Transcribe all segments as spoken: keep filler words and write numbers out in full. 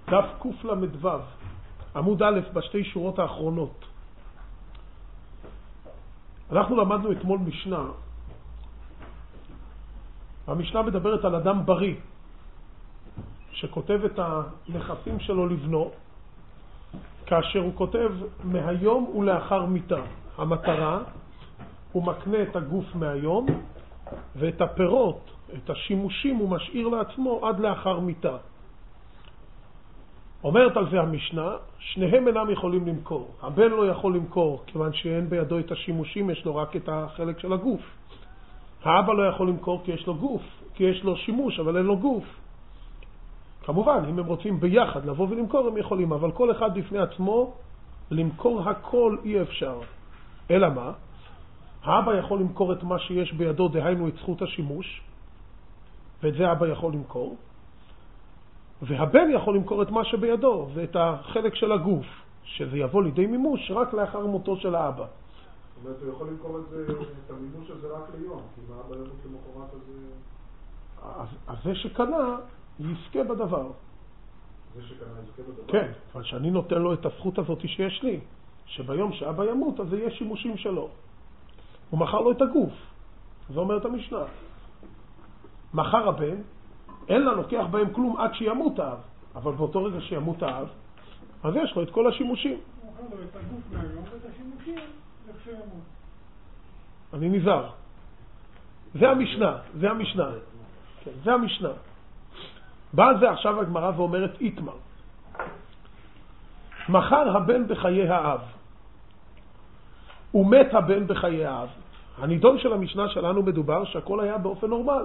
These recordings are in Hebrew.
דף קל"ו, עמוד א' בשתי שורות האחרונות. אנחנו למדנו אתמול משנה. המשנה מדברת על אדם בריא, שכותב את הנכסים שלו לבנו, כאשר הוא כותב מהיום ולאחר מיתה. המטרה, הוא מקנה את הגוף מהיום, ואת הפירות, את השימושים, הוא משאיר לעצמו עד לאחר מיתה. אומרת על זה המשנה, שניהם אינם יכולים למכור. הבן לא יכול למכור, כיוון שאין בידו את השימושים, יש לו רק את החלק של הגוף. האבא לא יכול למכור כי יש לו גוף, כי יש לו שימוש, אבל אין לו גוף. כמובן, אם הם רוצים ביחד לבוא ולמכור, הם יכולים, אבל כל אחד בפני עצמו, למכור הכל אי אפשר. אלא מה? האבא יכול למכור את מה שיש בידו, דהיינו את זכות השימוש, ואת זה האבא יכול למכור. והבן יכול למכור את מה שבידו, ואת החלק של הגוף, שזה יבוא לידי מימוש רק לאחר מותו של האבא. זאת אומרת, הוא יכול למכור את, זה, את המימוש הזה רק ליום, כי אם האבא ימות למחרת הזה... אז, אז זה שקנה יזכה בדבר. זה שקנה יזכה בדבר? כן, אבל שאני נותן לו את הזכות הזאת שיש לי, שביום שאבא ימות, אז זה יהיה שימושים שלו. הוא מכר לו את הגוף. זה אומרת המשנה. מכר הבן, אין לה לוקח בהם כלום עד שימות האב, אבל באותו רגע שימות האב, אז יש לו את כל השימושים. הוא מכר לו את הגוף מהיום ואת השימושים לכשימות. אני נזהר. זה המשנה, זה המשנה. כן, זה המשנה. בא על זה עכשיו הגמרא ואומרת איתמר. מכר הבן בחיי האב, ומת הבן בחיי האב. הנידון של המשנה שלנו מדובר שהכל היה באופן נורמל.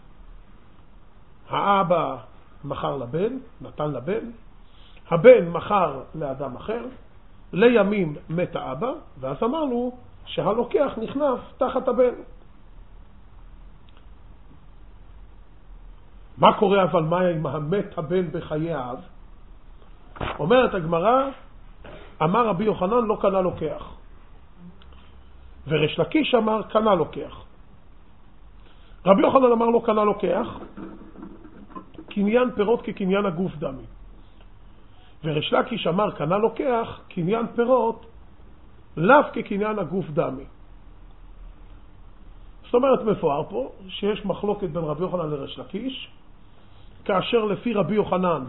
האבא מכר לבן, נתן לבן, הבן מכר לאדם אחר, לימים מת האבא, ואז אמרנו שהלוקח נכנס תחת הבן. מה קורה אבל מה עם המת הבן בחיי האב? אומרת הגמרא, אמר רבי יוחנן לא קנה לוקח, וריש לקיש אמר קנה לוקח. רבי יוחנן אמר לא קנה לוקח, קניין פירות כקניין הגוף דמי. וריש לקיש אמר קנה לוקח, קניין פירות לאו כקניין הגוף דמי. זאת אומרת מפואר פה שיש מחלוקת בין רבי יוחנן לריש לקיש, כאשר לפי רבי יוחנן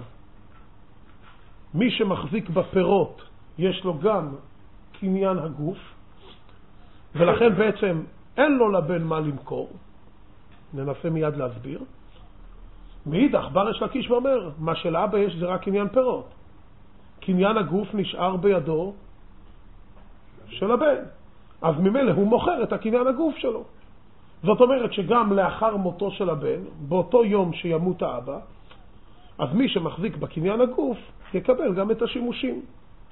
מי שמחזיק בפירות יש לו גם קניין הגוף, ולכן בעצם אין לו לבן מה למכור. ננסה מיד להסביר. מאידך בא ריש לקיש ואומר, מה שלאבא יש זה רק קניין פירות. קניין הגוף נשאר בידו של הבן. אז ממילא הוא מוכר את הקניין הגוף שלו. זאת אומרת שגם לאחר מותו של הבן, באותו יום שימות האבא, אז מי שמחזיק בקניין הגוף יקבל גם את השימושים.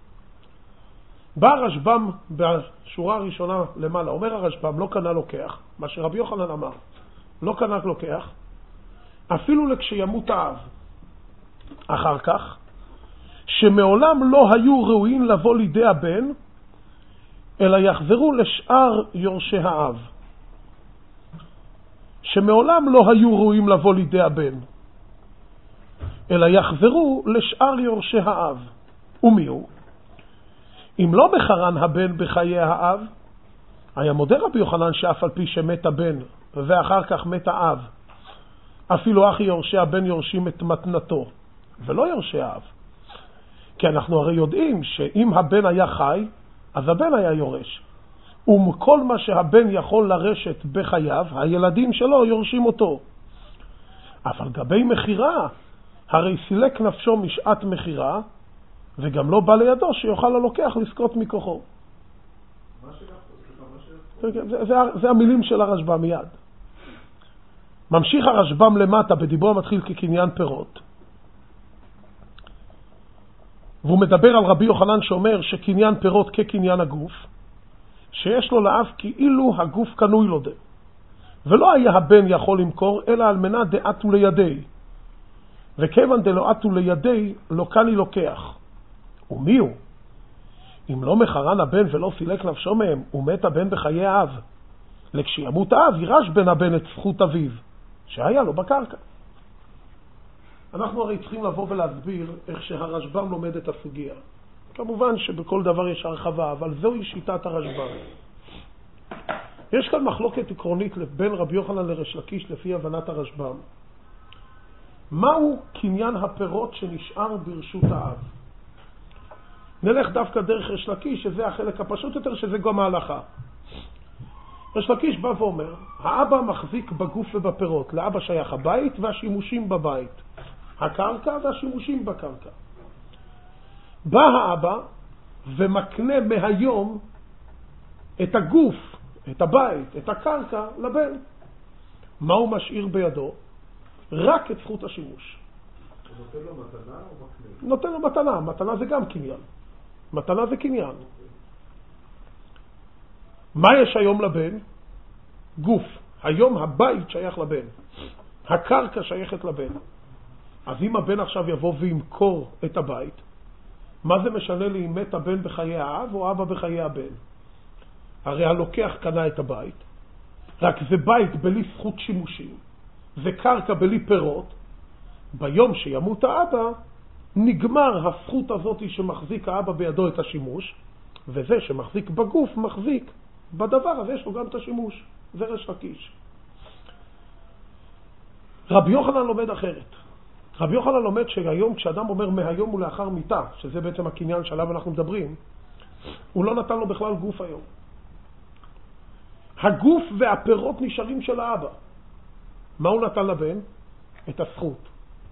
בא הרשב"ם בשורה הראשונה למעלה, אומר הרשב"ם לא קנה לוקח, מה שרבי יוחנן אמר, לא קנה לוקח, אפילו לכשימות האב. אחר כך, שמעולם לא היו ראויים לבוא לידי הבן, אלא יחזרו לשאר יורשי האב. שמעולם לא היו ראויים לבוא לידי הבן, אלא יחזרו לשאר יורשי האב. ומי הוא? אם לא בחרן הבן בחיי האב, היה מודה רבי יוחנן שאף על פי שמת הבן, ואחר כך מת האב, אפילו אחי יורשי הבן יורשים את מתנתו, ולא יורשי האב. כי אנחנו הרי יודעים שאם הבן היה חי, אז הבן היה יורש. וכל מה שהבן יכול לרשת בחייו, הילדים שלו יורשים אותו. אבל גבי מחירה, הרי סילק נפשו משעת מחירה, וגם לא בא לידו שיוכל ללוקח לזכות מכוחו. מה שלך? זה, זה, זה המילים של הרשב"ם מיד. ממשיך הרשב"ם למטה בדיבור המתחיל כקניין פירות, והוא מדבר על רבי יוחנן שאומר שקניין פירות כקניין הגוף, שיש לו לאב כאילו הגוף קנוי לו דה, ולא היה הבן יכול למכור אלא על מנת דעתו לידי, וכיוון דלעתו לידי לא קני לוקח. ומי הוא? אם לא מחרן הבן ולא סילק נפשו מהם, ומת הבן בחיי האב, לכשימות האב ירש בן הבן את זכות אביו שהיה לו בקרקע. אנחנו הרי צריכים לבוא ולהסביר איך שהרשב"ם לומד את הסוגיה. כמובן שבכל דבר יש הרחבה, אבל זוהי שיטת הרשב"ם. יש כאן מחלוקת עקרונית בין רבי יוחנן לריש לקיש לפי הבנת הרשב"ם. מהו קניין הפירות שנשאר ברשות האב? נלך דווקא דרך ריש לקיש, שזה החלק הפשוט יותר, שזה גם ההלכה. ריש לקיש בא ואומר, האבא מחזיק בגוף ובפירות, לאבא שייך הבית והשימושים בבית, הקרקע והשימושים בקרקע. בא האבא ומקנה מהיום את הגוף, את הבית, את הקרקע לבן. מה הוא משאיר בידו? רק את זכות השימוש. הוא נותן לו מתנה או מקנה? נותן לו מתנה, מתנה זה גם קניין. מתנה זה קניין. מה יש היום לבן? גוף. היום הבית שייך לבן. הקרקע שייכת לבן. אז אם הבן עכשיו יבוא וימכור את הבית, מה זה משנה לי אם מת הבן בחיי האב או אבא בחיי הבן? הרי הלוקח קנה את הבית, רק זה בית בלי זכות שימושים, זה קרקע בלי פירות. ביום שימות האבא, נגמר הזכות הזאת שמחזיק האבא בידו את השימוש, וזה שמחזיק בגוף מחזיק בדבר הזה, יש לו גם את השימוש. זה ריש לקיש. רבי יוחנן לומד אחרת. רבי יוחנן לומד שהיום כשאדם אומר מהיום ולאחר מיתה, שזה בעצם הקניין שעליו אנחנו מדברים, הוא לא נתן לו בכלל גוף היום. הגוף והפירות נשארים של האבא. מה הוא נתן לבן? את הזכות.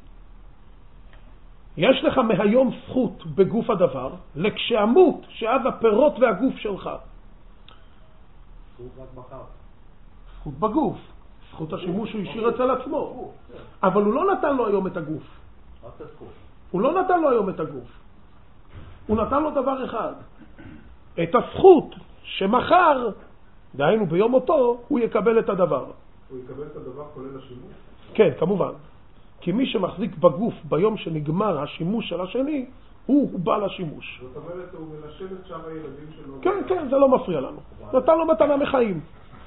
יש לך מהיום זכות בגוף הדבר, לכשאמות שאז הפירות והגוף שלך. זכות רק בחר. זכות בגוף. זכות השימוש הוא השאיר אצל עצמו. אבל הוא לא נתן לו היום את הגוף. הוא לא נתן לו היום את הגוף. הוא נתן לו דבר אחד. את הזכות שמחר, דהיינו ביום אותו, הוא יקבל את הדבר. הוא יקבל את הדבר כולל השימוש? כן, כמובן. כי מי שמחזיק בגוף ביום שנגמר השימוש של השני, הוא, הוא בעל השימוש. זאת אומרת, הוא מנשל את שאר הילדים שלו. כן, כן, זה לא מפריע לנו. נתן לו מתנה מחיים.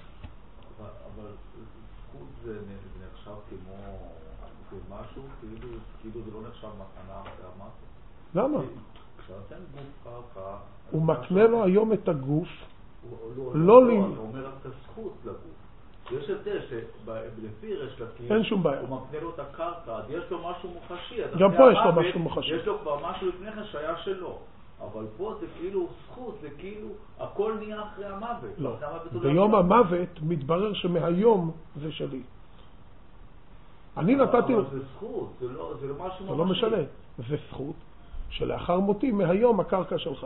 אבל זכות זה נחשב כמו משהו, כאילו זה לא נחשב מתנה אחרי המטה. למה? כשאתה גוף קרקע... הוא מקנה לו היום את הגוף. לא לי. הוא אומר את הזכות לגוף. יש הבדל שלפי ריש לקיש, אין שום בעיה. הוא מקנה לו את הקרקע, אז יש לו משהו מוחשי. גם פה יש לו משהו מוחשי. יש לו כבר משהו לפני כן שהיה שלו. אבל פה זה כאילו זכות, זה כאילו הכל נהיה אחרי המוות. לא. ביום המוות מתברר שמהיום זה שלי. אני נתתי... אבל זה זכות, זה לא משהו מוחשי. זה לא משנה. זה זכות שלאחר מותי מהיום הקרקע שלך.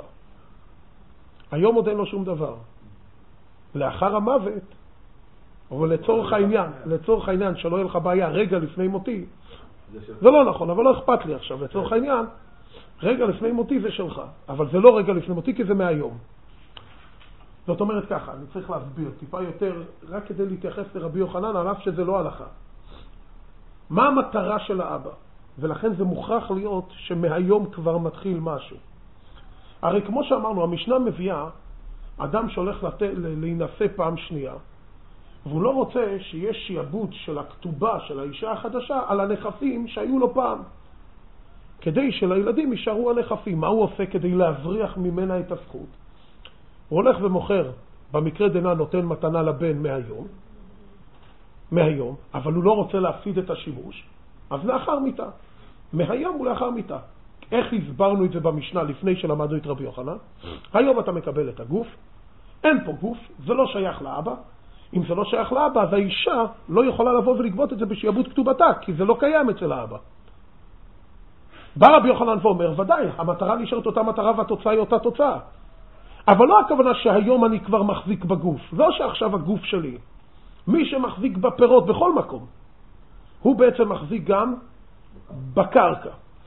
היום עוד אין לו שום דבר. לאחר המוות, אבל לצורך העניין, לצורך העניין שלא יהיה לך בעיה רגע לפני מותי, זה לא נכון, אבל לא אכפת לי עכשיו, לצורך העניין, רגע לפני מותי זה שלך, אבל זה לא רגע לפני מותי כי זה מהיום. זאת אומרת ככה, אני צריך להסביר טיפה יותר, רק כדי להתייחס לרבי יוחנן, על אף שזה לא הלכה. מה המטרה של האבא? ולכן זה מוכרח להיות שמהיום כבר מתחיל משהו. הרי כמו שאמרנו, המשנה מביאה אדם שהולך לת... להינשא פעם שנייה, והוא לא רוצה שיש שיעבוד של הכתובה של האישה החדשה על הנכסים שהיו לו פעם. כדי שלילדים יישארו הנכסים. מה הוא עושה כדי להבריח ממנה את הזכות? הוא הולך ומוכר, במקרה דנא נותן מתנה לבן מהיום, מהיום, אבל הוא לא רוצה להפסיד את השימוש, אז לאחר מיתה. מהיום הוא לאחר מיתה. איך הסברנו את זה במשנה לפני שלמדנו את רבי יוחנן? היום אתה מקבל את הגוף, אין פה גוף, זה לא שייך לאבא. אם זה לא שייך לאבא, אז האישה לא יכולה לבוא ולגבות את זה בשיעבוד כתובתה, כי זה לא קיים אצל האבא. בא רבי יוחנן ואומר, ודאי, המטרה נשארת אותה מטרה והתוצאה היא אותה תוצאה. אבל לא הכוונה שהיום אני כבר מחזיק בגוף, לא שעכשיו הגוף שלי. מי שמחזיק בפירות בכל מקום, הוא בעצם מחזיק גם בקרקע.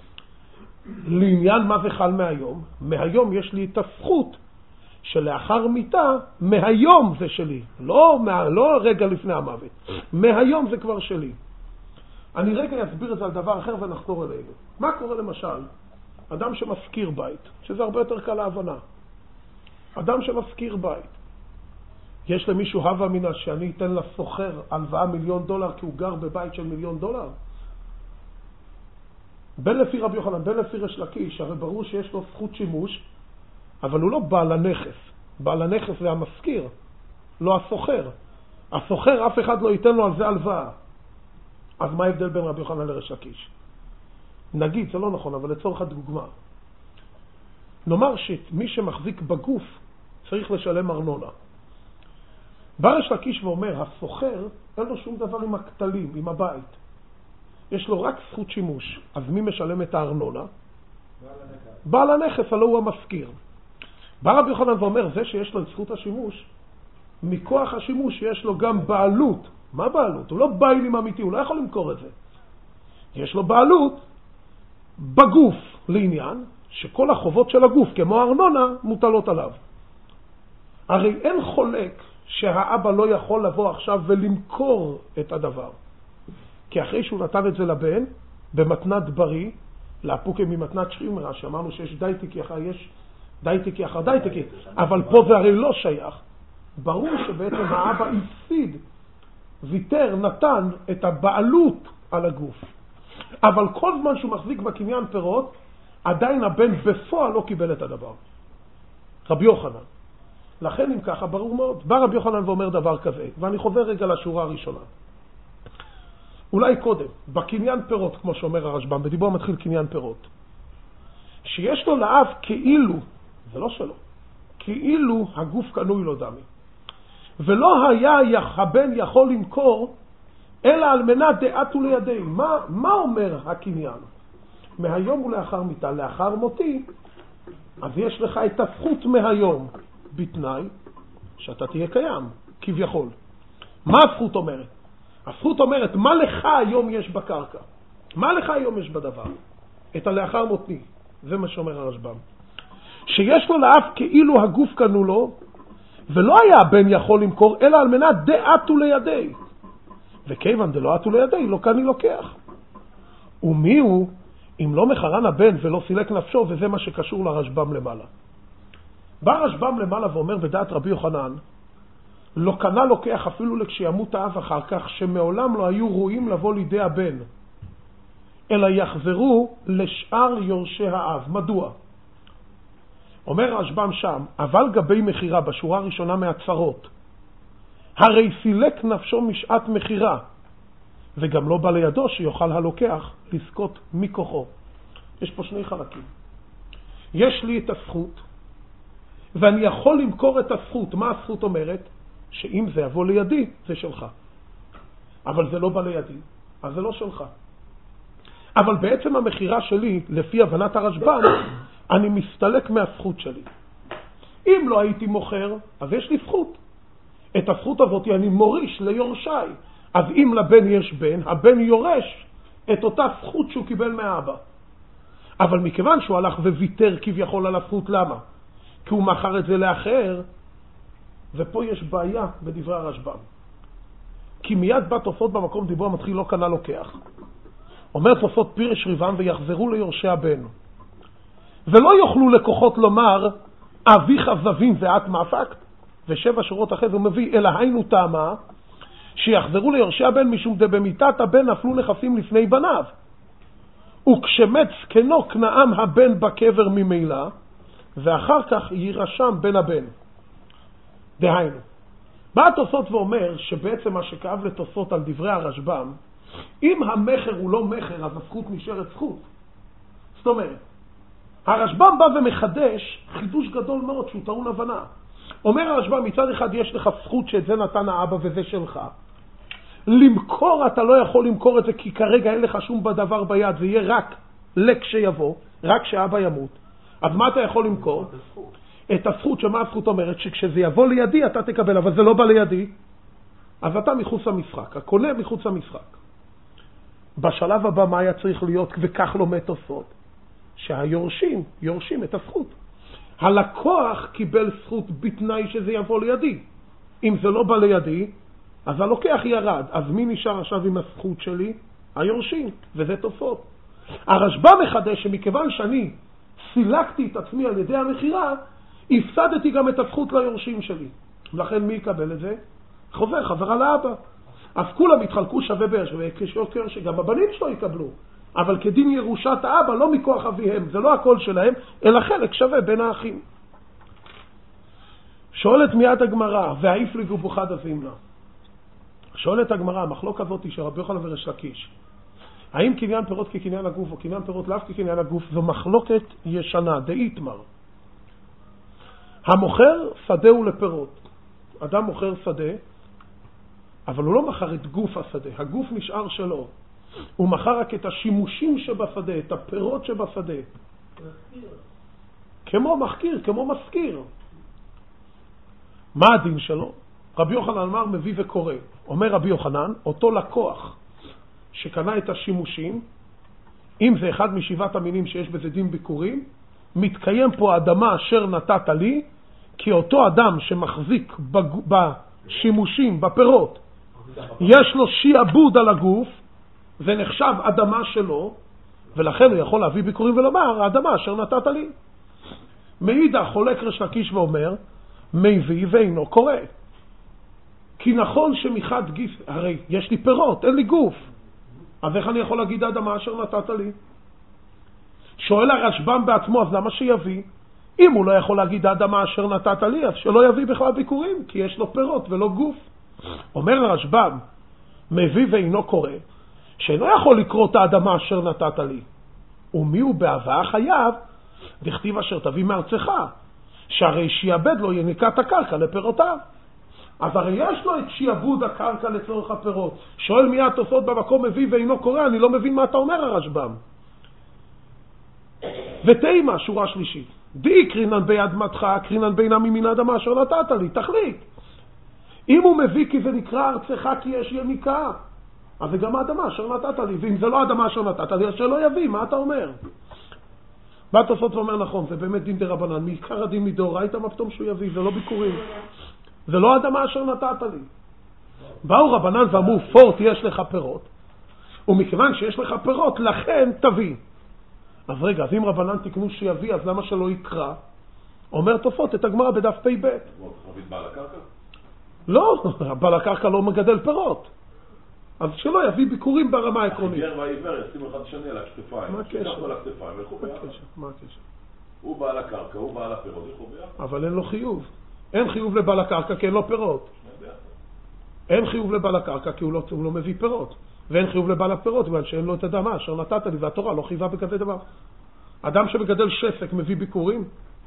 לעניין מה זה חל מהיום? מהיום יש לי את הזכות שלאחר מיתה, מהיום זה שלי. לא, מה, לא רגע לפני המוות. מהיום זה כבר שלי. אני רגע אסביר את זה על דבר אחר ונחזור אלינו. מה קורה למשל? אדם שמזכיר בית, שזה הרבה יותר קל להבנה. אדם שמזכיר בית. יש למישהו הווה מינה שאני אתן לסוחר הלוואה מיליון דולר כי הוא גר בבית של מיליון דולר? בין לפי רבי יוחנן, בין לפי ריש לקיש, הרי ברור שיש לו זכות שימוש, אבל הוא לא בעל הנכס. בעל הנכס זה המשכיר, לא הסוחר. הסוחר, אף אחד לא ייתן לו על זה הלוואה. אז מה ההבדל בין רבי יוחנן לריש לקיש? נגיד, זה לא נכון, אבל לצורך הדוגמה. נאמר שמי שמחזיק בגוף צריך לשלם ארנונה. בא ריש לקיש ואומר, הסוחר אין לו שום דבר עם הכתלים, עם הבית. יש לו רק זכות שימוש. אז מי משלם את הארנונה? בעל הנכס, הלא הוא המשכיר. בא רבי יוחנן ואומר, זה שיש לו את זכות השימוש, מכוח השימוש יש לו גם בעלות. מה בעלות? הוא לא בעלים אמיתי, הוא לא יכול למכור את זה. יש לו בעלות בגוף לעניין, שכל החובות של הגוף, כמו הארנונה, מוטלות עליו. הרי אין חולק שהאבא לא יכול לבוא עכשיו ולמכור את הדבר. כי אחרי שהוא נתן את זה לבן, במתנת בריא, לאפוקי ממתנת שרימרה, שאמרנו שיש דייטיקי אחר, יש דייטיקי אחר דייטיקי, אבל פה זה הרי לא שייך. ברור שבעצם האבא הפסיד, ויתר, נתן את הבעלות על הגוף. אבל כל זמן שהוא מחזיק בקניין פירות, עדיין הבן בפועל לא קיבל את הדבר. רבי יוחנן. לכן אם ככה, ברור מאוד. בא רבי יוחנן ואומר דבר כזה, ואני חובר רגע לשורה הראשונה. אולי קודם, בקניין פירות, כמו שאומר הרשב"ם, בדיבור מתחיל קניין פירות, שיש לו לאב כאילו, זה לא שלו, כאילו הגוף קנוי לו דמי. ולא היה הבן יכול למכור, אלא על מנת דעתו לידי. מה, מה אומר הקניין? מהיום ולאחר מיתה, לאחר מותי, אז יש לך את הזכות מהיום, בתנאי שאתה תהיה קיים, כביכול. מה הזכות אומרת? הזכות אומרת, מה לך היום יש בקרקע? מה לך היום יש בדבר? את הלאחר מותי. זה מה שאומר הרשב"ם. שיש לו לאף כאילו הגוף קנו לו, ולא היה הבן יכול למכור, אלא על מנת דעתו לידי. וכיוון דלא עתו לידי, לא קני לוקח. ומי הוא, אם לא מחרן הבן ולא סילק נפשו, וזה מה שקשור לרשב"ם למעלה. בא הרשב"ם למעלה ואומר בדעת רבי יוחנן, לא קנה לוקח אפילו לכשימות האב אחר כך, שמעולם לא היו רואים לבוא לידי הבן, אלא יחזרו לשאר יורשי האב. מדוע? אומר הרשב"ם שם, אבל גבי מחירה, בשורה הראשונה מהצרות, הרי סילק נפשו משעת מחירה, וגם לא בא לידו שיוכל הלוקח לזכות מכוחו. יש פה שני חלקים. יש לי את הזכות, ואני יכול למכור את הזכות. מה הזכות אומרת? שאם זה יבוא לידי, זה שלך. אבל זה לא בא לידי, אז זה לא שלך. אבל בעצם המחירה שלי, לפי הבנת הרשב"ם, אני מסתלק מהזכות שלי. אם לא הייתי מוכר, אז יש לי זכות. את הזכות הזאת אני מוריש ליורשי. אז אם לבן יש בן, הבן יורש את אותה זכות שהוא קיבל מהאבא. אבל מכיוון שהוא הלך וויתר כביכול על הזכות, למה? כי הוא מכר את זה לאחר, ופה יש בעיה בדברי הרשב"ם. כי מיד בא תוספות במקום דיבור המתחיל לא קנה לוקח. אומר תוספות פירש ריבם ויחזרו ליורשי הבן. ולא יוכלו לקוחות לומר, אביך זבין ואת מאפקת, ושבע שורות אחרי זה הוא מביא, אלא היינו טעמה, שיחזרו ליורשי הבן משום דבמיתת הבן נפלו נכסים לפני בניו. וכשמת זקנו כנעם הבן בקבר ממילא, ואחר כך יירשם בן הבן. דהיינו, בא התוספות ואומר שבעצם מה שכאב לתוספות על דברי הרשב"ם, אם המחר הוא לא מחר, אז הזכות נשארת זכות. זאת אומרת, הרשב"ם בא ומחדש חידוש גדול מאוד שהוא טעון הבנה. אומר הרשב"ם, מצד אחד יש לך זכות שאת זה נתן האבא וזה שלך. למכור אתה לא יכול למכור את זה כי כרגע אין לך שום דבר ביד, זה יהיה רק לכשיבוא, רק כשאבא ימות. אז מה אתה יכול למכור? את הזכות. שמה הזכות אומרת? שכשזה יבוא לידי אתה תקבל, אבל זה לא בא לידי, אז אתה מחוץ למשחק, הקונה מחוץ למשחק. בשלב הבא מה היה צריך להיות, וכך לומד תוספות, שהיורשים יורשים את הזכות. הלקוח קיבל זכות בתנאי שזה יבוא לידי. אם זה לא בא לידי, אז הלוקח ירד. אז מי נשאר עכשיו עם הזכות שלי? היורשים, וזה תוספות. הרשב"ם מחדש שמכיוון שאני סילקתי את עצמי על ידי המחירה, הפסדתי גם את הזכות ליורשים שלי. לכן מי יקבל את זה? חובר, חבר על האבא. אז כולם התחלקו שווה בשווה, כשוקר שגם הבנים שלו יקבלו. אבל כדין ירושת האבא, לא מכוח אביהם, זה לא הכל שלהם, אלא חלק שווה בין האחים. שואלת מיד הגמרא, והאיפליגו בוחד הזימנה. שואלת הגמרא, המחלוק הזאת של רבי יוחנן וריש לקיש, האם קניין פירות כקניין הגוף או קניין פירות לאו כקניין הגוף, זו מחלוקת ישנה, דאיתמר. המוכר שדה הוא לפירות. אדם מוכר שדה, אבל הוא לא מכר את גוף השדה, הגוף נשאר שלו. הוא מכר רק את השימושים שבשדה, את הפירות שבשדה. כמו מחקיר, כמו מזכיר. מה הדין שלו? רבי יוחנן אמר מביא וקורא. אומר רבי יוחנן, אותו לקוח שקנה את השימושים, אם זה אחד משבעת המינים שיש בזה דין ביקורים, מתקיים פה האדמה אשר נתת לי, כי אותו אדם שמחזיק בשימושים, בפירות, יש לו שיעבוד על הגוף, זה נחשב אדמה שלו, ולכן הוא יכול להביא ביקורים ולומר, האדמה אשר נתת לי. מאידך חולק ריש לקיש ואומר, מביא ואינו קורא. כי נכון שמחד גיס, הרי יש לי פירות, אין לי גוף. אז איך אני יכול להגיד האדמה אשר נתת לי? שואל הרשב"ם בעצמו, אז למה שיביא? אם הוא לא יכול להגיד האדמה אשר נתת לי, אז שלא יביא בכלל ביקורים, כי יש לו פירות ולא גוף. אומר הרשב"ם, מביא ואינו קורא, שאינו יכול לקרוא את האדמה אשר נתת לי. ומי הוא בהבאה חייב? דכתיב אשר תביא מארצך, שהרי שיעבד לו יניקת הקרקע לפירותיו. אז הרי יש לו את שיעבוד הקרקע לצורך הפירות. שואל מיד תוספות במקום מביא ואינו קורא, אני לא מבין מה אתה אומר הרשב"ם. ותימה, שורה שלישית. די קרינן ביד מתך, קרינן בינם מן האדמה אשר נתת לי, תחליט. אם הוא מביא כי זה נקרא ארצך כי יש יניקה, אז זה גם האדמה אשר נתת לי, ואם זה לא האדמה אשר נתת לי, אז שלא יביא, מה אתה אומר? בא תוספות ואומר נכון, זה באמת דין דרבנן, מעיקר הדין מדאורייתא, מה פתאום שהוא יביא, זה לא ביקורים. זה לא האדמה אשר נתת לי. באו רבנן ואמרו, פורט יש לך פירות, ומכיוון שיש לך פירות, לכן תביא. אז רגע, אז אם רבנן תקנו שיביא, אז למה שלא יקרא? אומר תוספות את הגמרא בדף פי ב'. בעל הקרקע? לא, בעל הקרקע לא מגדל פירות. אז שלא יביא ביקורים ברמה העקרונית. הגייר והעיוור ישימו אחד שני על הכתפיים. מה הקשר? שיקחו על הכתפיים וילכו ביחד. מה הקשר? הוא בעל הקרקע, הוא בעל הפירות, ילכו ביחד. אבל אין לו חיוב. אין חיוב לבעל הקרקע כי אין לו פירות. אין חיוב לבעל הקרקע כי הוא לא, הוא לא מביא פירות. ואין חיוב לבעל הפירות בגלל שאין לו את אדמה אשר נתת לי, והתורה לא חייבה בכזה דבר. אדם שמגדל שפק מביא ביקורים?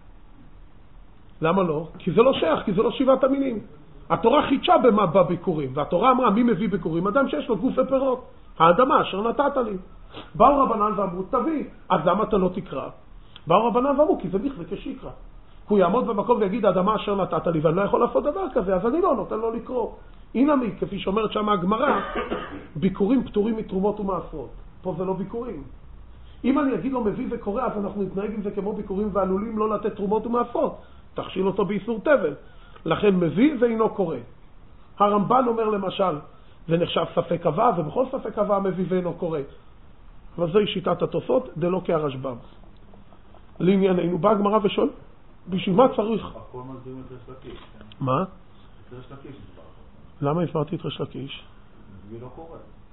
למה לא? כי זה לא שייך, כי זה לא שבעת המינים. התורה חידשה במה בביקורים, והתורה אמרה מי מביא ביקורים? אדם שיש לו גוף ופירות. האדמה אשר נתת לי. באו רבנן ואמרו תביא, אז למה אתה לא תקרא? באו רבנן ואמרו כי זה נכווה כשיקרא. הוא יעמוד במקום ויגיד האדמה אשר נתת לי ואני לא יכול לעשות דבר כזה, אז אני לא נותן לו לקרוא. הנה מי, כפי שאומרת שם הגמרא, ביקורים פטורים מתרומות ומעשרות. פה זה לא ביקורים. אם אני אגיד לו מביא וקורא, אז אנחנו נתנהג עם זה כמו ביקורים ועלולים לא לתת תרומות ומעשרות. תכשיל אותו באיסור תבל. לכן מביא ואינו קורא. הרמב"ן אומר למשל, זה נחשב ספק קבע, ובכל ספק קבע מביא ואינו קורא. אבל זוהי שיטת התוספות, דלא כהרשב"ם. לענייננו, בא הגמרא ושואל, בשביל מה צריך? הכל מזדהים את ריש לקיש. מה? את ריש לקיש דבר. למה הסברתי את ריש לקיש? מביא לא קורא.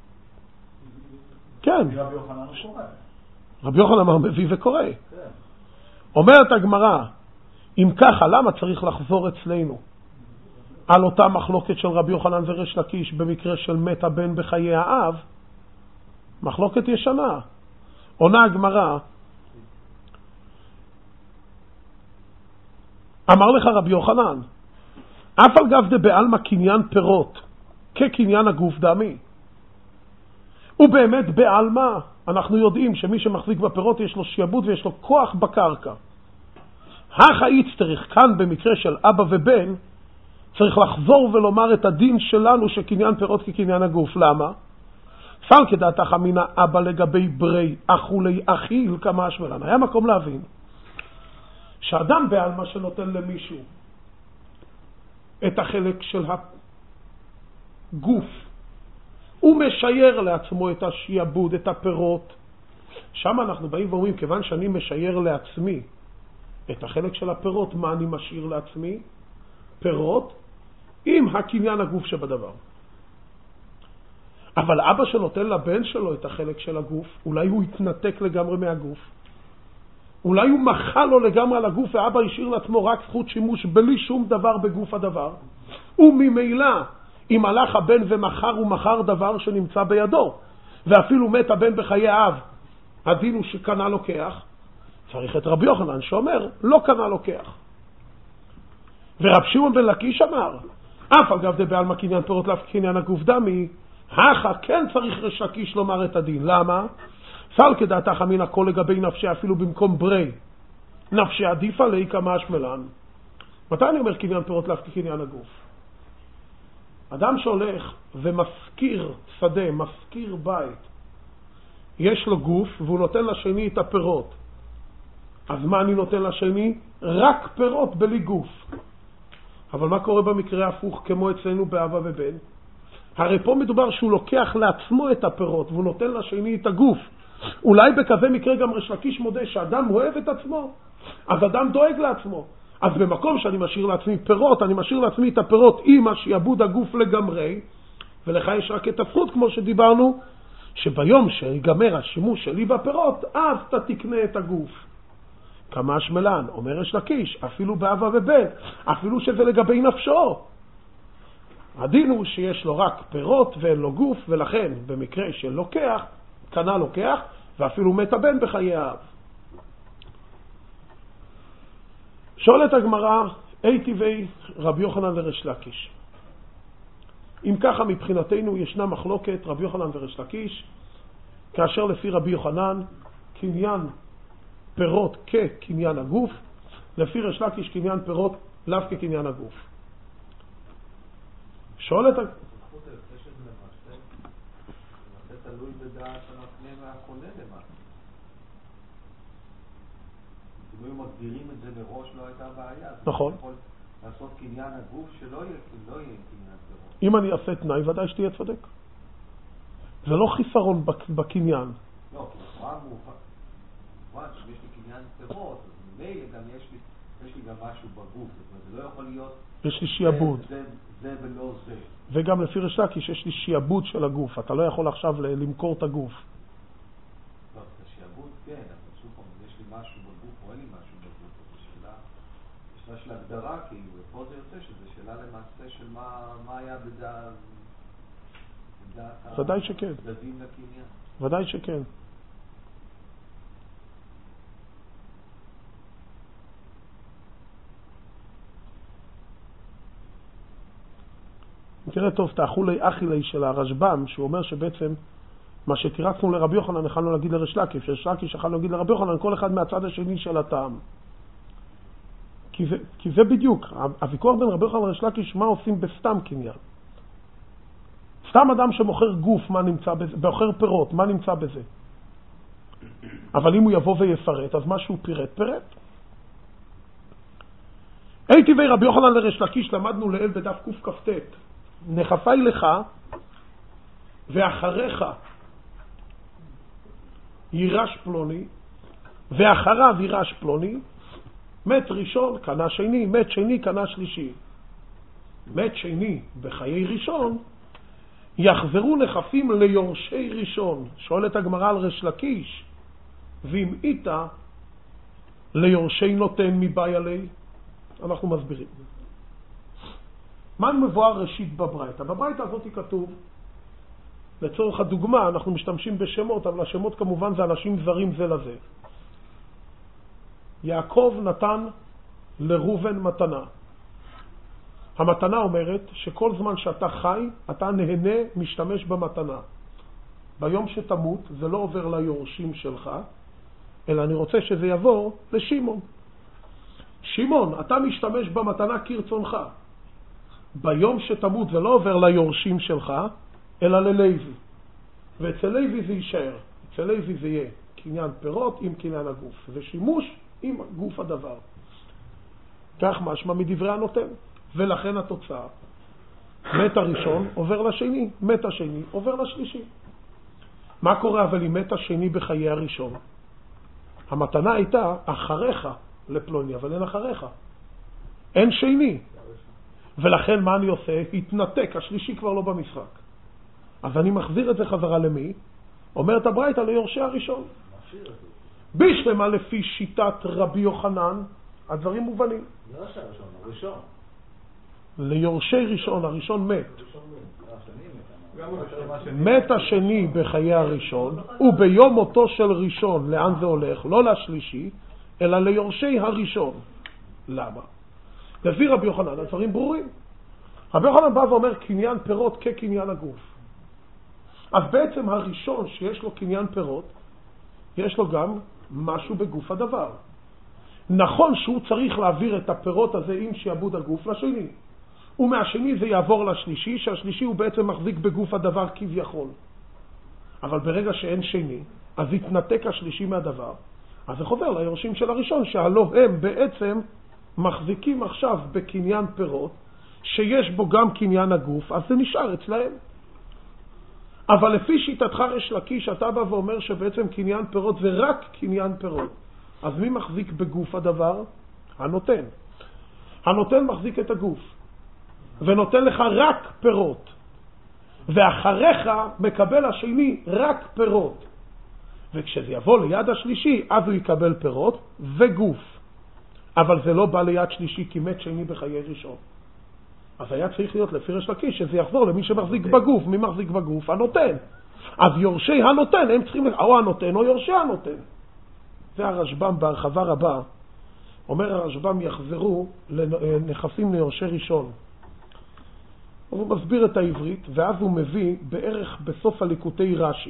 כן. רבי יוחנן הוא קורא. רבי יוחנן אמר מביא וקורא. כן. אומרת הגמרא, אם ככה, למה צריך לחזור אצלנו על אותה מחלוקת של רבי יוחנן וריש לקיש במקרה של מת הבן בחיי האב? מחלוקת ישנה. עונה הגמרא, אמר לך רבי יוחנן, אף על גב דבעלמא קניין פירות כקניין הגוף דמי. ובאמת בעלמא אנחנו יודעים שמי שמחזיק בפירות יש לו שיעבוד ויש לו כוח בקרקע. החייץ צריך כאן במקרה של אבא ובן, צריך לחזור ולומר את הדין שלנו שקניין פירות כקניין הגוף. למה? פל כדעתך מן האבא לגבי ברי אכולי אכיל כמה אשמלן. היה מקום להבין שאדם בעלמא שנותן למישהו את החלק של הגוף, הוא משייר לעצמו את השיעבוד, את הפירות. שם אנחנו באים ואומרים, כיוון שאני משייר לעצמי את החלק של הפירות, מה אני משאיר לעצמי? פירות עם הקניין הגוף שבדבר. אבל אבא שנותן לבן שלו את החלק של הגוף, אולי הוא יתנתק לגמרי מהגוף. אולי הוא מחה לו לגמרי על הגוף, ואבא השאיר לעצמו רק זכות שימוש בלי שום דבר בגוף הדבר. וממילא, אם הלך הבן ומחר הוא מחר דבר שנמצא בידו, ואפילו מת הבן בחיי אב, הדין הוא שקנה לוקח, צריך את רבי יוחנן שאומר, לא קנה לוקח. ורב שמעון בן לקיש אמר, אף אגב דה בעלמא קניין פירות לאו קניין הגוף דמי, הכה כן צריך ריש לקיש לומר את הדין. למה? סל כדעתך אמין הכל לגבי נפשי אפילו במקום ברי. נפשי עדיף עלי כמה אשמלן. מתי אני אומר קניין פירות לאו קניין הגוף? אדם שהולך ומזכיר שדה, מזכיר בית, יש לו גוף והוא נותן לשני את הפירות. אז מה אני נותן לשני? רק פירות בלי גוף. אבל מה קורה במקרה הפוך כמו אצלנו באבא ובן? הרי פה מדובר שהוא לוקח לעצמו את הפירות והוא נותן לשני את הגוף. אולי בכזה מקרה גם ריש לקיש מודה שאדם אוהב את עצמו, אז אדם דואג לעצמו. אז במקום שאני משאיר לעצמי פירות, אני משאיר לעצמי את הפירות עם השיעבוד הגוף לגמרי, ולך יש רק את הזכות כמו שדיברנו, שביום שיגמר השימוש שלי בפירות, אז אתה תקנה את הגוף. כמה אשמלן, אומר ריש לקיש, אפילו באבא ובן, אפילו שזה לגבי נפשו. הדין הוא שיש לו רק פירות ואין לו גוף, ולכן במקרה של לוקח, קנה לוקח, ואפילו מת הבן בחיי האב. שואלת הגמרא, אי טבעי רבי יוחנן וריש לקיש. אם ככה מבחינתנו ישנה מחלוקת רבי יוחנן וריש לקיש, כאשר לפי רבי יוחנן קניין פירות כקניין הגוף, לפי ריש לקיש קניין פירות לאו כקניין הגוף. שואלת הגמרא, זה תלוי בדעת המקנה והקונה למעשה. אם היו מגדירים את זה מראש לא הייתה בעיה. נכון. אתה יכול לעשות קניין הגוף שלא יהיה, לא יהיה קניין פירות. אם אני אעשה תנאי, ודאי שתהיה צודק. זה לא חיסרון בקניין. לא, כי מה מובן שיש לי קניין פירות, אז ממילא גם יש לי, יש לי גם משהו בגוף. זאת אומרת, זה לא יכול להיות... יש לי שיעבוד. זה, זה ולא זה. וגם לפי ריש לקיש יש לי שיעבוד של הגוף. אתה לא יכול עכשיו למכור את הגוף. לא, את השיעבוד כן, אבל שוב פעם, יש לי משהו בגוף או אין לי משהו בגוף. זו שאלה, שאלה של הגדרה, כאילו, ופה זה יוצא שזו שאלה למעשה של מה, מה היה בדעת... ודאי שכן. צדדים לקניין. ודאי שכן. תראה טוב, תאכולי אכילי של הרשב"ם, שהוא אומר שבעצם מה שתירצנו לרבי יוחנן יכלנו להגיד לריש לקיש, ריש לקיש יכלנו להגיד לרבי יוחנן, כל אחד מהצד השני של הטעם. כי זה, כי זה בדיוק, הוויכוח בין רבי יוחנן לריש לקיש, מה עושים בסתם קניין. סתם אדם שמוכר גוף, מה נמצא בזה, מוכר פירות, מה נמצא בזה. אבל אם הוא יבוא ויפרט, אז מה שהוא פירט, פירט. אי טבעי רבי יוחנן לריש לקיש, למדנו לאל בדף קכ"ט. נחפי לך ואחריך יירש פלוני ואחריו יירש פלוני, מת ראשון קנה שני, מת שני קנה שלישי. מת שני בחיי ראשון יחזרו נחפים ליורשי ראשון. שואלת הגמרא על ריש לקיש, ואם איתה ליורשי נותן מבאי עלי, אנחנו מסבירים. מה מבואר ראשית בברייתא? בברייתא הזאת כתוב, לצורך הדוגמה, אנחנו משתמשים בשמות, אבל השמות כמובן זה אנשים זרים זה לזה. יעקב נתן לראובן מתנה. המתנה אומרת שכל זמן שאתה חי, אתה נהנה, משתמש במתנה. ביום שתמות, זה לא עובר ליורשים שלך, אלא אני רוצה שזה יעבור לשמעון. שמעון, אתה משתמש במתנה כרצונך. ביום שתמות זה לא עובר ליורשים שלך, אלא ללוי. ואצל לוי זה יישאר. אצל לוי זה יהיה קניין פירות עם קניין הגוף. זה שימוש עם גוף הדבר. כך משמע מדברי הנותן. ולכן התוצאה. מת הראשון עובר לשני, מת השני עובר לשלישי. מה קורה אבל אם מת השני בחיי הראשון? המתנה הייתה אחריך לפלוני, אבל אין אחריך. אין שני. ולכן מה אני עושה? התנתק, השלישי כבר לא במשחק. אז אני מחזיר את זה חזרה למי? אומרת הברייתא ליורשי הראשון. בשלמה לפי שיטת רבי יוחנן, הדברים מובנים. יורשי הראשון, הראשון. ליורשי ראשון, הראשון מת. מת השני בחיי הראשון, וביום מותו של ראשון, לאן זה הולך? לא לשלישי, אלא ליורשי הראשון. למה? לפי רבי יוחנן, הדברים ברורים. רבי יוחנן בא ואומר קניין פירות כקניין הגוף. אז בעצם הראשון שיש לו קניין פירות, יש לו גם משהו בגוף הדבר. נכון שהוא צריך להעביר את הפירות הזה עם שיעבוד הגוף לשני. ומהשני זה יעבור לשלישי, שהשלישי הוא בעצם מחזיק בגוף הדבר כביכול. אבל ברגע שאין שני, אז יתנתק השלישי מהדבר. אז זה חוזר ליורשים של הראשון, שהלא הם בעצם מחזיקים עכשיו בקניין פירות, שיש בו גם קניין הגוף, אז זה נשאר אצלהם. אבל לפי שיטתך ריש לקיש, אתה בא ואומר שבעצם קניין פירות זה רק קניין פירות. אז מי מחזיק בגוף הדבר? הנותן. הנותן מחזיק את הגוף, ונותן לך רק פירות. ואחריך מקבל השני רק פירות. וכשזה יבוא ליד השלישי, אז הוא יקבל פירות וגוף. אבל זה לא בא ליד שלישי, כי מת שני בחיי ראשון. אז היה צריך להיות לפי ריש לקיש, שזה יחזור למי שמחזיק בגוף. מי מחזיק בגוף? הנותן. אז יורשי הנותן, הם צריכים, או הנותן או יורשי הנותן. זה הרשב"ם בהרחבה רבה. אומר הרשב"ם יחזרו לנכסים ליורשי ראשון. הוא מסביר את העברית, ואז הוא מביא בערך בסוף הליקוטי רש"י.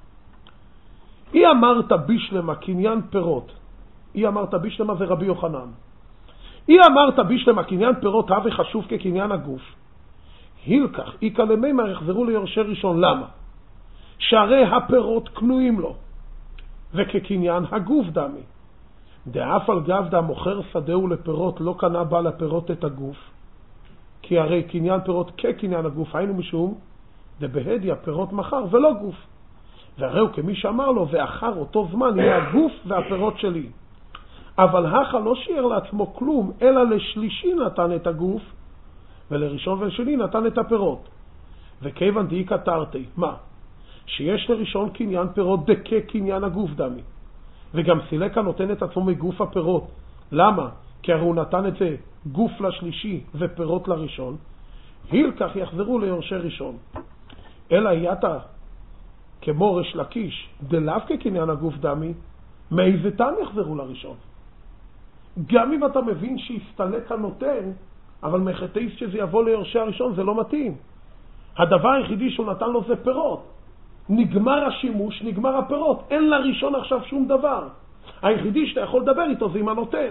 היא אמרת בישלמה קניין פירות. היא אמרת בישלמה זה רבי יוחנן. היא אמרת בישלמה קניין פירות הווה חשוב כקניין הגוף. הילקח, איקא למימר יחזרו ליורשי ראשון. למה? שהרי הפירות קנויים לו, וכקניין הגוף דמי. דאף על גב דה מוכר שדהו לפירות לא קנה בעל הפירות את הגוף, כי הרי קניין פירות כקניין הגוף, היינו משום דבהדיה פירות מחר ולא גוף. והרי הוא כמי שאמר לו, ואחר אותו זמן יהיה הגוף והפירות שלי. אבל הכה לא שיער לעצמו כלום, אלא לשלישי נתן את הגוף, ולראשון ולשני נתן את הפירות. וכיוון דאי כתרתי, מה? שיש לראשון קניין פירות דקה קניין הגוף דמי. וגם סילקה נותן את עצמו מגוף הפירות. למה? כי הרי הוא נתן את זה גוף לשלישי ופירות לראשון. הילקח יחזרו ליורשי ראשון. אלא הייתה כמו ריש לקיש דלאו כקניין הגוף דמי, מאיזה טעם יחזרו לראשון? גם אם אתה מבין שהסתלק הנותן, אבל מחטאיס שזה יבוא ליורשי הראשון, זה לא מתאים. הדבר היחידי שהוא נתן לו זה פירות. נגמר השימוש, נגמר הפירות. אין לראשון עכשיו שום דבר. היחידי שאתה יכול לדבר איתו זה עם הנותן.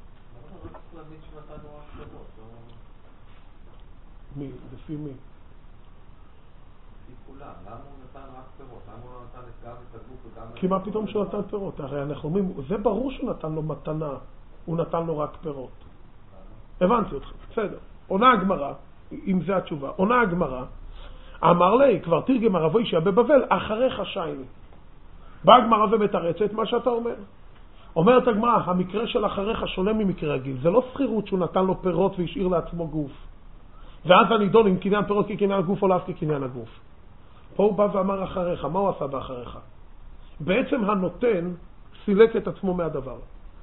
מי? לפי מי? לפי כולם. למה הוא נתן רק פירות? למה הוא לא נתן גם את הגוף וגם... כי מה פתאום שהוא נתן פירות? הרי אנחנו אומרים, זה ברור שהוא נתן לו מתנה, הוא נתן לו רק פירות. הבנתי אותך, בסדר. עונה הגמרא, אם זה התשובה, עונה הגמרא, אמר לי, כבר תרגם הרבוי שהיה בבבל, אחריך שייני. באה הגמרא ומתרצת מה שאתה אומר. אומרת הגמרא, המקרה של אחריך שונה ממקרה רגיל. זה לא סחירות שהוא נתן לו פירות והשאיר לעצמו גוף. ואז הנידון עם קניין פירות כקניין הגוף או לאו כקניין הגוף. פה הוא בא ואמר אחריך. מה הוא עשה באחריך? בעצם הנותן סילק את עצמו מהדבר.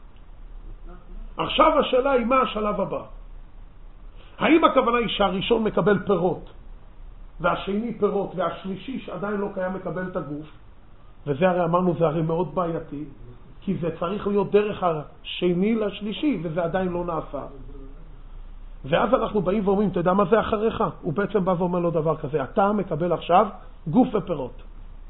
עכשיו השאלה היא מה השלב הבא. האם הכוונה היא שהראשון מקבל פירות והשני פירות והשלישי שעדיין לא קיים מקבל את הגוף? וזה הרי אמרנו זה הרי מאוד בעייתי, כי זה צריך להיות דרך השני לשלישי וזה עדיין לא נעשה. ואז אנחנו באים ואומרים, אתה יודע מה זה אחריך? הוא בעצם בא ואומר לו דבר כזה, אתה מקבל עכשיו גוף ופירות.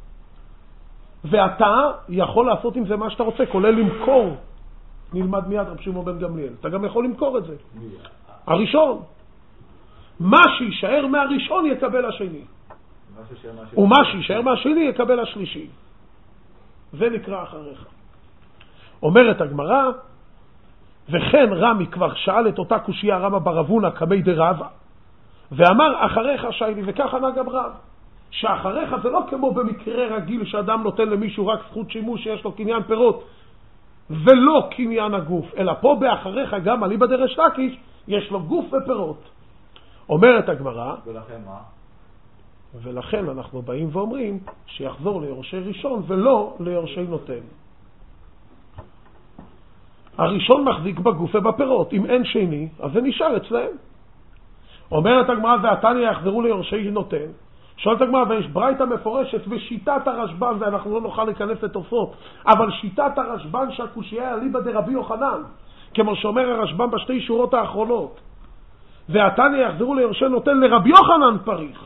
ואתה יכול לעשות עם זה מה שאתה רוצה, כולל למכור. נלמד מיד רב שמעון בן גמליאל. אתה גם יכול למכור את זה. הראשון. מה שישאר מהראשון יקבל השני. ומה שישאר מהשני יקבל השלישי. זה נקרא אחריך. אומרת הגמרא, וכן רמי כבר שאל את אותה קושייה רמא ברבונה כמי דרבה, ואמר אחריך שייני, וככה נגע רב, שאחריך זה לא כמו במקרה רגיל שאדם נותן למישהו רק זכות שימוש שיש לו קניין פירות, ולא קניין הגוף, אלא פה באחריך גם אליבא דריש לקיש יש לו גוף ופירות. אומרת הגמרא, ולכן מה? ולכן אנחנו באים ואומרים שיחזור ליורשי ראשון ולא ליורשי נותן. הראשון מחזיק בגוף ובפירות. אם אין שני, אז זה נשאר אצלהם. אומרת הגמרא, והתניא יחזרו ליורשי נותן. שואלת הגמרא, ויש ברייתא מפורשת ושיטת הרשב"ן, ואנחנו לא נוכל להיכנס לתוספות, אבל שיטת הרשב"ן שהקושיה אליבא דרבי יוחנן, כמו שאומר הרשב"ן בשתי שורות האחרונות, והתניא יחזרו ליורשי נותן לרבי יוחנן פריך.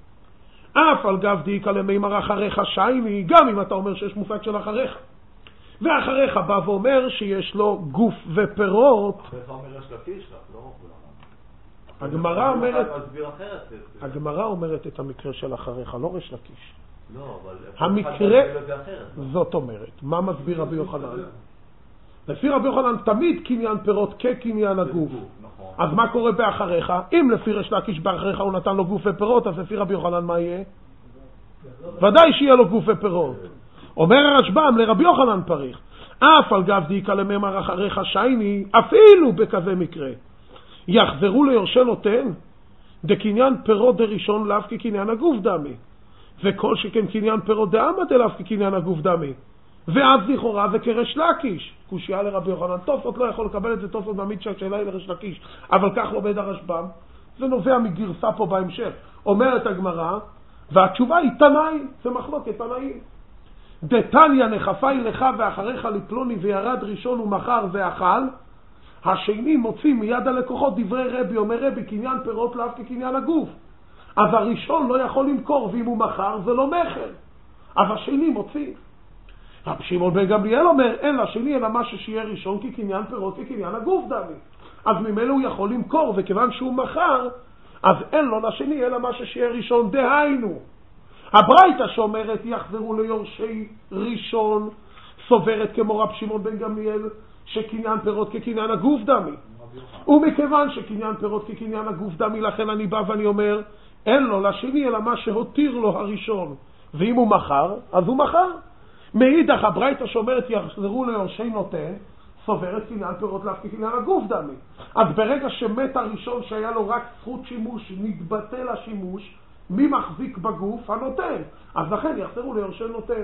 אף על גב דאיכא למימר אחריך שייני, גם אם אתה אומר שיש מושג של אחריך. ואחריך בא ואומר שיש לו גוף ופירות. ואיך אומר יש לקיש לך, לא כולם. הגמרא אומרת, מסביר אחרת. הגמרא אומרת את המקרה של אחריך, לא ריש לקיש. לא, אבל המקרה, זאת אומרת, מה מסביר רבי יוחנן? לפי רבי יוחנן תמיד קניין פירות כקניין הגוף. אז מה קורה באחריך? אם לפי ריש לקיש באחריך הוא נתן לו גוף ופירות, אז לפי רבי יוחנן מה יהיה? ודאי שיהיה לו גוף ופירות. אומר הרשב"ם לרבי יוחנן פריך, אף על גב דאיכא למימר אחריך שייני, אפילו בכזה מקרה יחזרו ליורשי נותן, דקניין פירות דראשון לאו כקניין הגוף דמי, וכל שכן קניין פירות דאמא דלאו כקניין הגוף דמי, ואז לכאורה זה כריש לקיש. קושיה לרבי יוחנן, תוספות לא יכול לקבל את זה, תוספות מעמיד שהשאלה היא לריש לקיש, אבל כך לומד הרשב"ם. זה נובע מגרסה פה בהמשך. אומרת הגמרא, והתשובה היא תנאי, זה מחלוקת תנאים. דתניא נחפי לך ואחריך לפלוני וירד ראשון ומחר ואכל, השני מוציא מיד הלקוחות דברי רבי, אומר רבי קניין פירות לאו כקניין הגוף. אז הראשון לא יכול למכור, ואם הוא מחר זה לא מחר, אבל השני מוציא. רבי שמעון בן גמליאל אומר אין לשני אלא מה ששיהיה ראשון כקניין פירות כקניין הגוף דמי, אז ממילא הוא יכול למכור, וכיוון שהוא מחר אז אין לו לשני אלא מה ששיהיה ראשון. דהיינו הברייתא שאומרת יחזרו ליורשי ראשון סוברת כמו רבי שמעון בן גמליאל שקניין פירות כקניין הגוף דמי, ומכיוון שקניין פירות כקניין הגוף דמי, לכן אני בא ואני אומר אין לו לשני אלא מה שהותיר לו הראשון, ואם הוא מחר אז הוא מחר. מאידך הברייתא שאומרת יחזרו ליורשי נותן סוברת קניין פירות לאו כקניין הגוף דמי, אז ברגע שמת הראשון שהיה לו רק זכות שימוש נתבטל השימוש, מי מחזיק בגוף? הנותן. אז לכן יחזרו ליורשי נותן.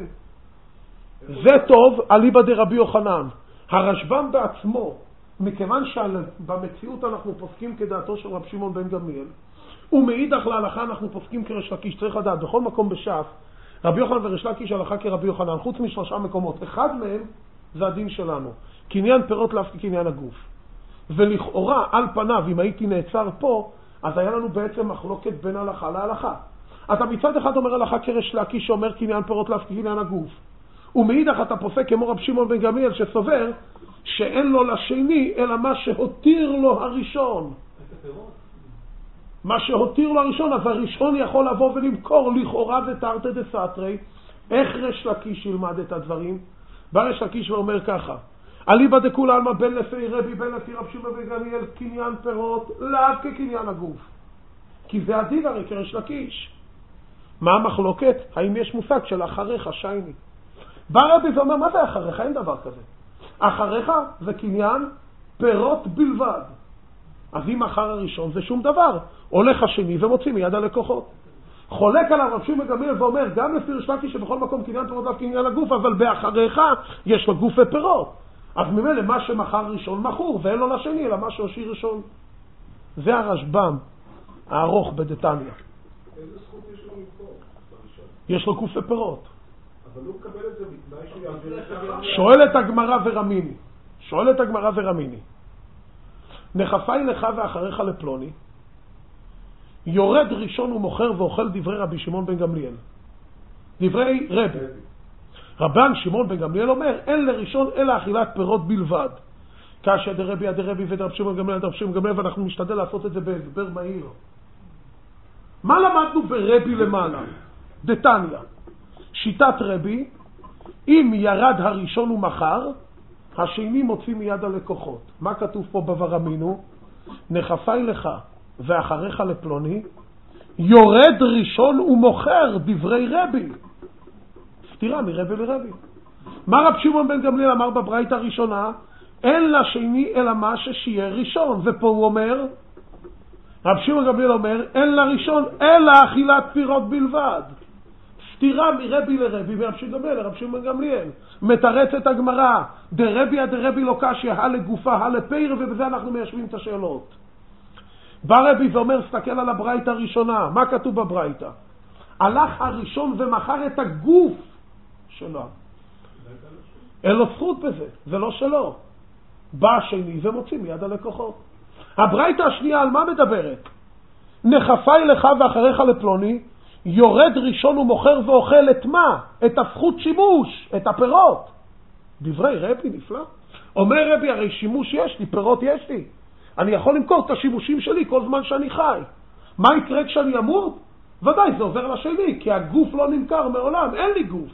זה טוב אליבא דרבי יוחנן. הרשב"ם בעצמו, מכיוון שבמציאות אנחנו פוסקים כדעתו של רבי שמעון בן גמליאל, ומאידך להלכה אנחנו פוסקים כריש לקיש, צריך לדעת, בכל מקום בש"ס, רבי יוחנן וריש לקיש הלכה כרבי יוחנן, חוץ משלושה מקומות. אחד מהם זה הדין שלנו, קניין פירות לאו כקניין הגוף. ולכאורה, על פניו, אם הייתי נעצר פה, אז היה לנו בעצם מחלוקת בין הלכה להלכה. אתה מצד אחד אומר הלכה כריש לקיש שאומר קניין פירות לאו כקניין הגוף, ומאידך אתה פוסק כמו רבי שמעון בן גמליאל שסובר שאין לו לשני אלא מה שהותיר לו הראשון. מה שהותיר לו הראשון, אז הראשון יכול לבוא ולמכור לכאורה ותרתי דסתרי. איך ריש לקיש ילמד את הדברים? בא ריש לקיש ואומר ככה, אליבא דכולי עלמא בין לפי רבי בין לפי רבי שמעון בן גמליאל קניין פירות לאו כקניין הגוף, כי זה הדין הרי כריש לקיש. מה המחלוקת? האם יש מושג של אחריך שייני? בא רבי ואומר מה זה אחריך? אין דבר כזה. אחריך זה קניין פירות בלבד. אז אם אחר הראשון זה שום דבר, הולך השני ומוציא מיד הלקוחות. חולק עליו רבי שמעון בן גמליאל ואומר גם לפי ריש לקיש שבכל מקום קניין פירות לאו קניין הגוף, אבל באחריך יש לו גוף ופירות, אז ממילא מה שמחר ראשון מכור ואין לו לשני אלא מה שהושיע ראשון. זה הרשב"ם הארוך בדתניא. איזה זכות יש לו למכור בראשון? יש לו גוף ופירות. אבל הוא מקבל את זה בתנאי שהוא יעביר את זה. שואלת הגמרא ורמיני, שואלת הגמרא ורמיני, נחפי לך ואחריך לפלוני, יורד ראשון ומוכר ואוכל דברי רבי שמעון בן גמליאל, דברי רבי. רבן שמעון בן גמליאל אומר אין לראשון אלא אכילת פירות בלבד, כאשר דרבי הדרבי ודרבי שמעון בן גמליאל דרבי שמעון בן גמליאל, ואנחנו משתדל לעשות את זה בהסבר מהיר. מה למדנו ברבי למעלה? דתניא, שיטת רבי, אם ירד הראשון ומחר, השני מוציא מיד הלקוחות. מה כתוב פה בברמינו? נחפי לך ואחריך לפלוני, יורד ראשון ומוכר דברי רבי. סתירה מרבי לרבי. מה רב שמעון בן גמליאל אמר בברייתא הראשונה? אין לשני אלא מה ששיהיה ראשון. ופה הוא אומר, רב שמעון גמליאל אומר, אין לראשון אלא אכילת פירות בלבד. סתירה מרבי לרבי, מרב שמעון גמליאל לרב שמעון גמליאל. מתרצת הגמרא, דרבי עד רבי לא קשיא, הלגופה, הלפיר, ובזה אנחנו מיישבים את השאלות. בא רבי ואומר, סתכל על הברייתא הראשונה, מה כתוב בברייתא? הלך הראשון ומכר את הגוף שלו. אין לו זכות בזה, זה לא שלו. בא השני ומוציא מיד הלקוחות. הברייתא השנייה על מה מדברת? נחפי לך ואחריך לפלוני, יורד ראשון ומוכר ואוכל את מה? את הזכות שימוש, את הפירות. דברי רבי נפלא. אומר רבי, הרי שימוש יש לי, פירות יש לי. אני יכול למכור את השימושים שלי כל זמן שאני חי. מה יקרה כשאני אמור? ודאי, זה עובר לשני, כי הגוף לא נמכר מעולם, אין לי גוף.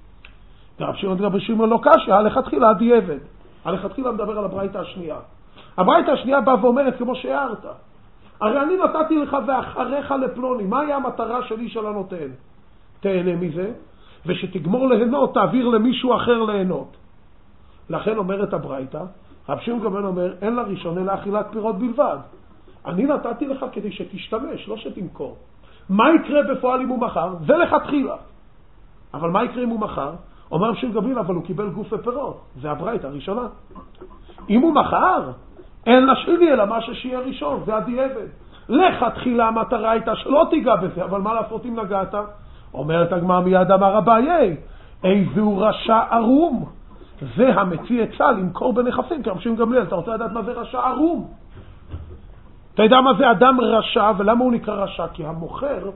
רב שמעון לא קשיא, הלכתחילה הדיעבד. הלכתחילה מדבר על הברייתא השנייה. הברייתא השנייה באה ואומרת כמו שהערת. הרי אני נתתי לך ואחריך לפלוני, מה היה המטרה שלי של הנותן? תהנה מזה, ושתגמור ליהנות, תעביר למישהו אחר ליהנות. לכן אומרת הברייתא, רב שמעון גמליאל אומר, אין לראשון אלא אכילת פירות בלבד. אני נתתי לך כדי שתשתמש, לא שתמכור. מה יקרה בפועל אם הוא מחר? זה לכתחילה. אבל מה יקרה אם הוא מחר? אומר רב שמעון גמליאל, אבל הוא קיבל גוף ופירות. זה הברייתא הראשונה. אם הוא מחר, אין לשני אלא מה ששיהיה ראשון, זה הדיעבד. לכתחילה המטרה הייתה שלא תיגע בזה, אבל מה לעשות אם נגעת? אומרת הגמרא מיד אמר אביי, איזהו רשע ערום. זה המציא עצה למכור בנכסים, כי רב שמעון גמליאל, אתה רוצה לדעת מה זה רשע ערום? אתה יודע מה זה אדם רשע, ולמה הוא נקרא רשע? כי המוכר,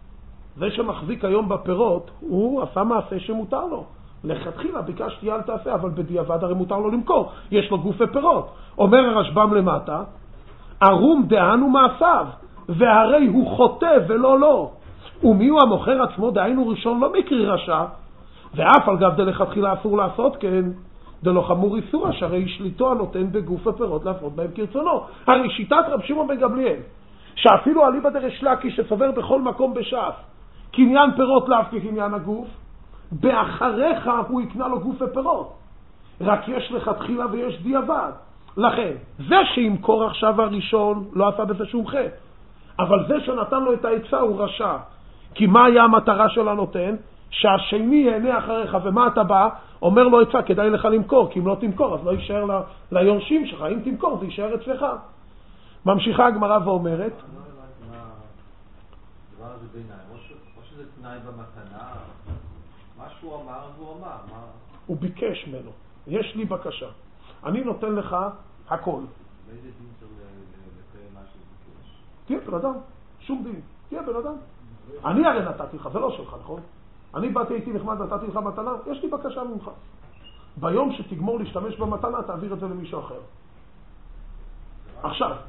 זה שמחזיק היום בפירות, הוא עשה מעשה שמותר לו. לכתחילה ביקשתי אל תעשה, אבל בדיעבד הרי מותר לו למכור. יש לו גוף ופירות. אומר הרשב"ם למטה, ערום דהנו מעשיו, והרי הוא חוטא ולא לא. ומי הוא המוכר עצמו, דהיינו ראשון לא מקרי רשע, ואף על גב דלכתחילה אסור לעשות כן, דלא חמור איסור, שהרי שליטו הנותן בגוף ופירות להפרות בהם כרצונו. הרי שיטת רב שמעון בן גמליאל, שאפילו אליבא דריש לקיש שסובר בכל מקום בש"ס, קניין פירות לאו כקניין הגוף, באחריך הוא יקנה לו גוף ופירות. רק יש לכתחילה ויש דיעבד. לכן, זה שימכור עכשיו הראשון לא עשה בזה שום חטא. אבל זה שנתן לו את העצה הוא רשע. כי מה היה המטרה של הנותן? שהשני יהנה אחריך, ומה אתה בא? אומר לו עצה, כדאי לך למכור, כי אם לא תמכור אז לא יישאר ל... ליורשים שלך. אם תמכור זה יישאר אצלך. ממשיכה הגמרא ואומרת, דבר הזה בעיניי, או שזה תנאי במתנה, מה שהוא אמר הוא אמר. הוא ביקש ממנו, יש לי בקשה, אני נותן לך הכל. באיזה דין צריך לקיים מה שביקש? תהיה בן אדם, שום דין, תהיה בן אדם. אני הרי נתתי לך, זה לא שלך, נכון? אני באתי איתי נחמד, נתתי לך מתנה, יש לי בקשה ממך. ביום שתגמור להשתמש במתנה, תעביר את זה למישהו אחר. עכשיו.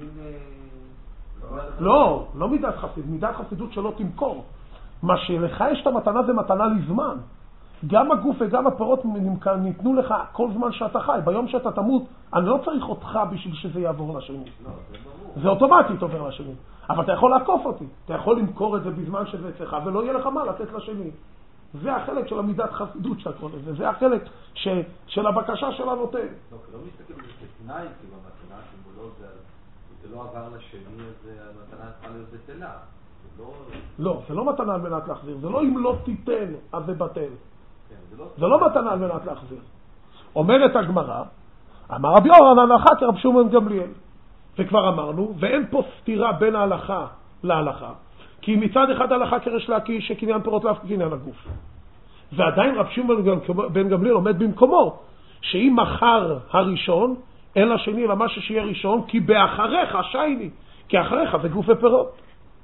לא, לא מידת חסיד, מידת חסידות שלא תמכור. מה שלך יש את המתנה זה מתנה לזמן. גם הגוף וגם הפירות ניתנו לך כל זמן שאתה חי. ביום שאתה תמות, אני לא צריך אותך בשביל שזה יעבור לשני. זה אוטומטית עובר לשני. אבל אתה יכול לעקוף אותי. אתה יכול למכור את זה בזמן שזה אצלך, ולא יהיה לך מה לתת לשני. זה החלק של המידת חסידות שאתה קורא לזה. זה החלק ש... של הבקשה של הנותן. לא, לא מסתכל בזה כתנאי, כי במתנה, כי זה לא עבר לשני, אז המתנה צריכה להיות בטלה. לא, זה לא מתנה על מנת להחזיר. זה לא אם לא תיתן, אז זה בטל. זה לא מתנה על מנת להחזיר. אומרת הגמרא, אמר רבי יוחנן אחא כרב שמעון בן גמליאל. וכבר אמרנו, ואין פה סתירה בין ההלכה להלכה. כי מצד אחד ההלכה כריש לקיש שקניין פירות לאו כקניין הגוף. ועדיין רב שמעון בן גמליאל עומד במקומו, שאם מחר הראשון, אין לשני אלא מה שיהיה ראשון, כי באחריך שייני, כי אחריך זה גוף ופירות.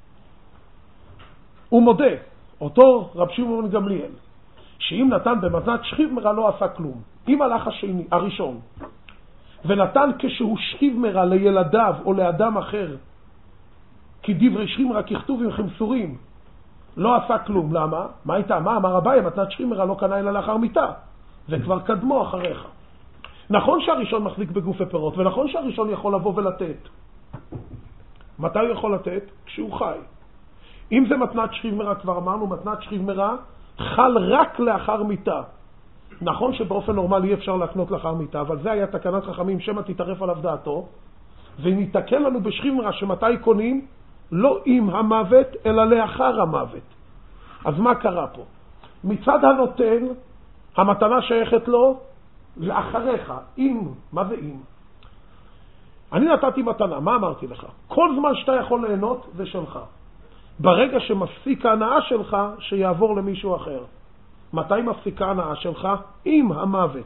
הוא מודה, אותו רב שמעון בן גמליאל, שאם נתן במתנת שכיב מרע לא עשה כלום. אם הלך השני, הראשון, ונתן כשהוא שכיב מרע לילדיו או לאדם אחר, כי דברי שכיב מרע ככתוב עם חמסורים, לא עשה כלום. למה? מה הייתה? מה אמר אביי? מתנת שכיב מרע לא קנה אלא לאחר מיתה. זה כבר קדמו אחריך. נכון שהראשון מחזיק בגוף ופירות, ונכון שהראשון יכול לבוא ולתת. מתי הוא יכול לתת? כשהוא חי. אם זה מתנת שכיב מרע, כבר אמרנו, מתנת שכיב מרע חל רק לאחר מיתה. נכון שבאופן נורמלי אי אפשר להקנות לאחר מיתה, אבל זה היה תקנת חכמים שמא תתערף עליו דעתו. וניתקל לנו בשכיב שמתי קונים? לא עם המוות, אלא לאחר המוות. אז מה קרה פה? מצד הנותן, המתנה שייכת לו לאחריך. אם, מה זה אם? אני נתתי מתנה, מה אמרתי לך? כל זמן שאתה יכול ליהנות זה שלך. ברגע שמפסיק ההנאה שלך, שיעבור למישהו אחר. מתי מפסיקה ההנאה שלך? עם המוות.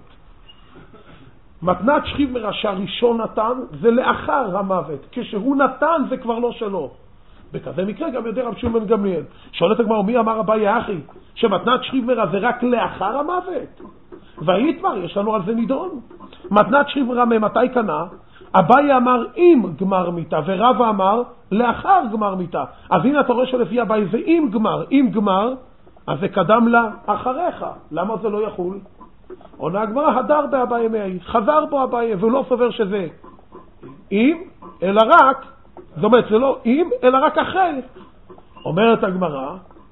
מתנת שכיב מרע שהראשון נתן, זה לאחר המוות. כשהוא נתן זה כבר לא שלו. בכזה מקרה גם יודע רב שמעון בן גמליאל. שואלת הגמרא, מי אמר אביי האחי? שמתנת שכיב מרע זה רק לאחר המוות? ויתמר, יש לנו על זה נידון. מתנת שכיב מרע ממתי קנה? אביי אמר עם גמר מיתה, ורבא אמר לאחר גמר מיתה. אז הנה אתה רואה שלפי אביי זה עם גמר. עם גמר, אז זה קדם לה אחריך. למה זה לא יחול? עונה הגמרא, הדר באביי מאי, חזר בו אביי, והוא לא סובר שזה אם, אלא רק, זאת אומרת, זה לא אם, אלא רק אחרי. אומרת הגמרא,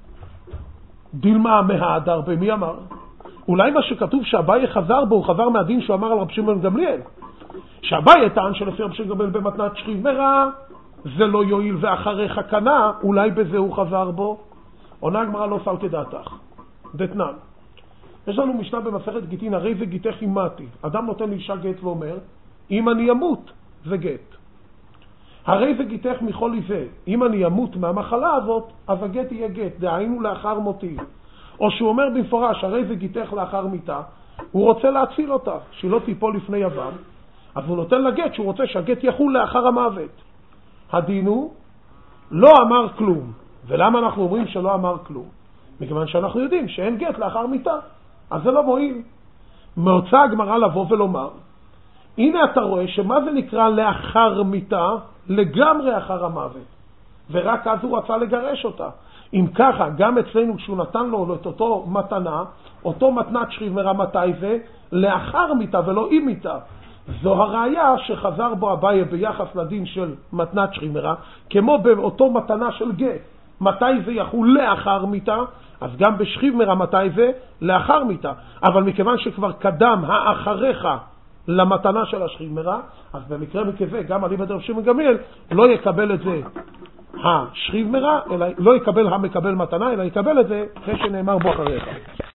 דילמה מההדר במי אמר? אולי מה שכתוב שאביי חזר בו, הוא חזר מהדין שהוא אמר על רב שמעון בן גמליאל. שאביי טען שלפי רב שמעון בן גמליאל במתנת שכיב מרע, זה לא יועיל ואחריך קנה, אולי בזה הוא חזר בו. עונה הגמרא, לא סלקי דעתך. דתנן. יש לנו משנה במסכת גיטין, הרי זה גיתך אימתי. אדם נותן לאישה גט ואומר, אם אני אמות, זה גט. הרי זה גיתך מכל איזה. אם אני אמות מהמחלה הזאת, אז הגט יהיה גט, דהיינו לאחר מותי. או שהוא אומר במפורש, הרי זה גיתך לאחר מיתה, הוא רוצה להציל אותה, שהיא לא תיפול לפני יבם, אז הוא נותן לגט שהוא רוצה שהגט יחול לאחר המוות. הדין הוא, לא אמר כלום. ולמה אנחנו אומרים שלא אמר כלום? מכיוון שאנחנו יודעים שאין גט לאחר מיתה. אז זה לא מועיל. מרצה הגמרא לבוא ולומר, הנה אתה רואה שמה זה נקרא לאחר מיתה? לגמרי אחר המוות. ורק אז הוא רצה לגרש אותה. אם ככה, גם אצלנו כשהוא נתן לו את אותו מתנה, אותו מתנת שכיב מרע מתי זה? לאחר מיתה ולא עם מיתה. זו הראיה שחזר בו אביי ביחס לדין של מתנת שכיב מרע, כמו באותו מתנה של גט. מתי זה יחול לאחר מיתה? אז גם בשכיב מרע מתי זה? לאחר מיתה. אבל מכיוון שכבר קדם האחריך למתנה של השכיב מרע, אז במקרה מכזה גם אליבא דרב שמעון בן גמליאל לא יקבל את זה השכיב מרע, אלא לא יקבל המקבל מתנה, אלא יקבל את זה אחרי שנאמר בו אחריך.